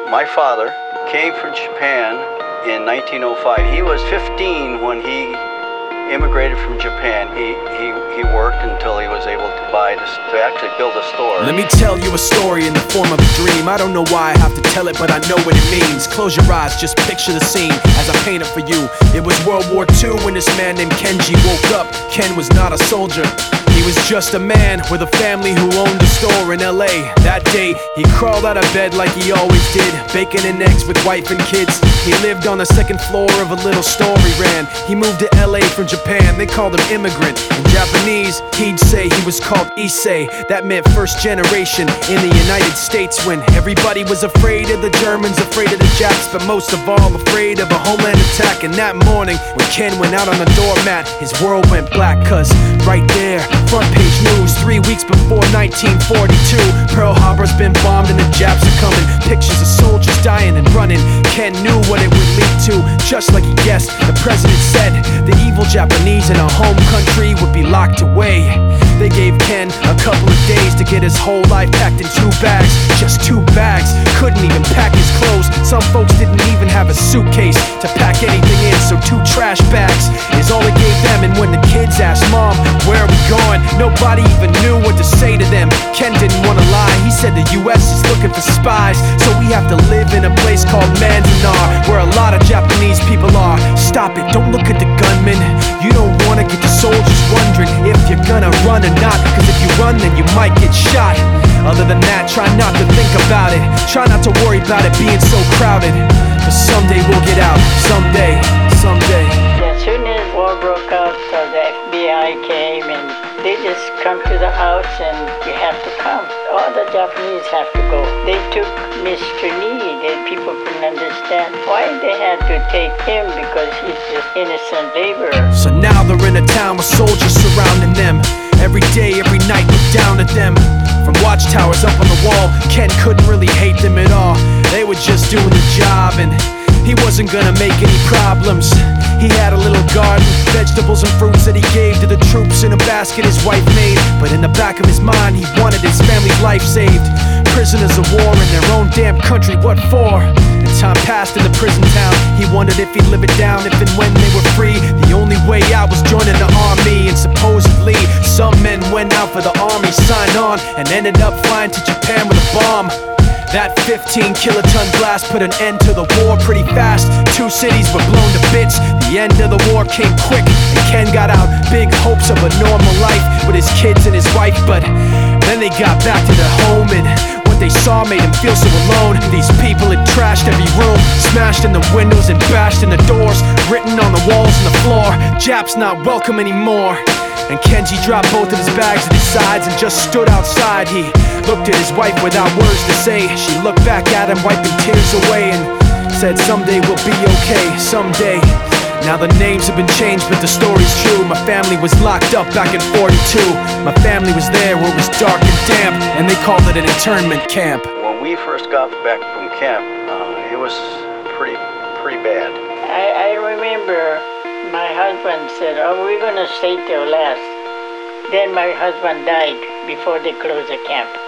My father came from Japan in 1905. He was 15 when he immigrated from Japan. He worked until he was able to actually build a store. Let me tell you a story in the form of a dream. I don't know why I have to tell it, but I know what it means. Close your eyes, just picture the scene as I paint it for you. It was World War II when this man named Kenji woke up. Ken was not a soldier. He was just a man with a family who owned a store in LA. That day, he crawled out of bed like he always did, bacon and eggs with wife and kids. He lived on the second floor of a little store he ran. He moved to LA from Japan, they called him immigrant. In Japanese, he'd say he was called Issei. That meant first generation in the United States, when everybody was afraid of the Germans, afraid of the Japs, but most of all afraid of a homeland attack. And that morning, when Ken went out on the doormat, his world went black, cause right there, front page news, 3 weeks before 1942, Pearl Harbor's been bombed and the Japs are coming. Pictures of soldiers dying and running. Ken knew what it would lead to, just like he guessed. The president said the evil Japanese in our home country would be locked away. They gave Ken a couple of days to get his whole life packed in 2 bags. Just 2 bags, couldn't even pack his clothes. Some folks didn't even have a suitcase to pack anything in, so 2 trash bags is all they gave them. And when the kids asked Mom, where are we going? Nobody even knew what to say to them. Ken didn't want to lie, he said the US is looking for spies, so we have to live in a place called Manzanar, where a lot of Japanese people are. Stop it, don't look at the gunmen. You don't want to get the soldiers wondering if you're gonna run or not, cause if you run then you might get shot. Other than that, try not to think about it. Try not to worry about it being so crowded, cause someday we'll get out. Someday. As soon as war broke out, the FBI came and they just come to the house and you have to come. All the Japanese have to go. They took Mr. Need and people couldn't understand why they had to take him, because he's just innocent laborer. So now they're in a town with soldiers surrounding them. Every day, every night, look down at them. From watchtowers up on the wall, Ken couldn't really hate them at all. They were just doing the job and he wasn't gonna make any problems. He had a little garden, vegetables and fruits that he gave to the troops in a basket his wife made. But in the back of his mind, he wanted his family's life saved. Prisoners of war in their own damn country, what for? And time passed in the prison town. He wondered if he'd live it down if and when they were free. The only way out was joining the army, and supposedly some men went out for the army, signed on, and ended up flying to Japan with a bomb. That 15-kiloton blast put an end to the war pretty fast. 2 cities were blown to bits. The end of the war came quick, and Ken got out. Big hopes of a normal life with his kids and his wife, but then they got back to their home, and what they saw made him feel so alone. These people had trashed every room, smashed in the windows and bashed in the doors, written on the walls and the floor, Japs not welcome anymore. And Kenji dropped both of his bags at his sides and just stood outside. He looked at his wife without words to say. She looked back at him, wiping tears away, and said, someday we'll be okay, someday. Now the names have been changed, but the story's true. My family was locked up back in 42. My family was there where it was dark and damp, and they called it an internment camp. When we first got back from camp, it was pretty bad. I remember my husband said, oh, we're gonna stay till last. Then my husband died before they closed the camp.